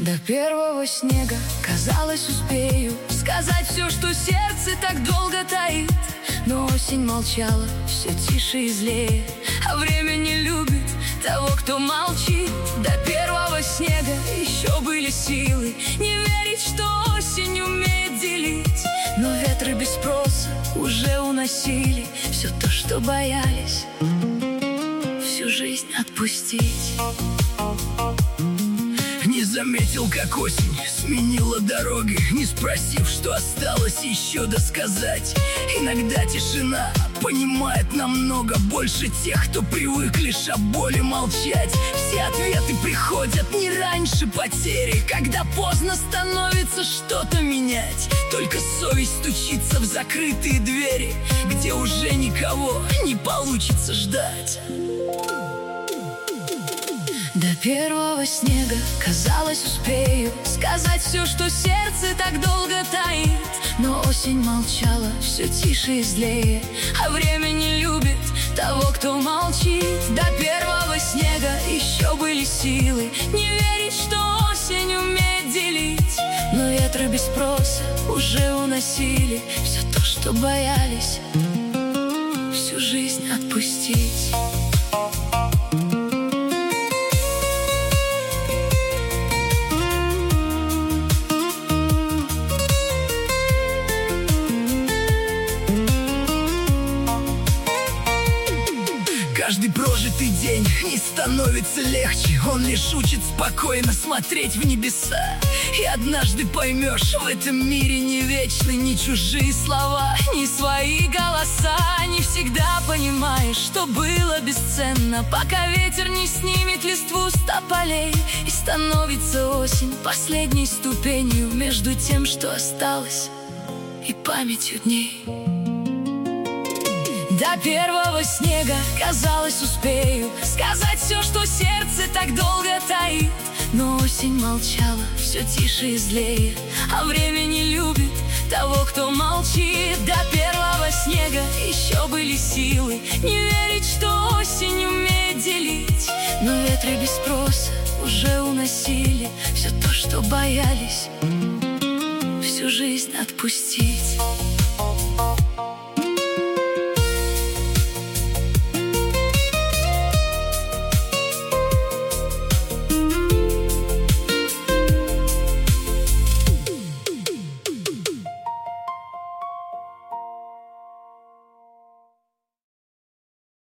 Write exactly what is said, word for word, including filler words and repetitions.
До первого снега, казалось, успею сказать все, что сердце так долго таит. Но осень молчала, все тише и злее, а время не любит того, кто молчит. До первого снега еще были силы не верить, что осень умеет делить. Но ветры без спроса уже уносили все то, что боялись всю жизнь отпустить. Не заметил, как осень сменила дороги, не спросив, что осталось еще досказать. Иногда тишина понимает намного больше тех, кто привык лишь о боли молчать. Все ответы приходят не раньше потери, когда поздно становится что-то менять. Только совесть стучится в закрытые двери, где уже никого не получится ждать. До первого снега, казалось, успею сказать все, что сердце так долго таит. Но осень молчала, все тише и злее, а время не любит того, кто молчит. До первого снега еще были силы не верить, что осень умеет делить. Но ветры без спроса уже уносили все то, что боялись всю жизнь отпустить. Каждый прожитый день не становится легче, он лишь учит спокойно смотреть в небеса. И однажды поймешь, в этом мире не вечны ни чужие слова, ни свои голоса. Не всегда понимаешь, что было бесценно, пока ветер не снимет листву с тополей. И становится осень последней ступенью между тем, что осталось, и памятью дней. До первого снега, казалось, успею сказать все, что сердце так долго таит. Но осень молчала, все тише и злее, а время не любит того, кто молчит. До первого снега еще были силы не верить, что осень умеет делить. Но ветры без спроса уже уносили все то, что боялись всю жизнь отпустить.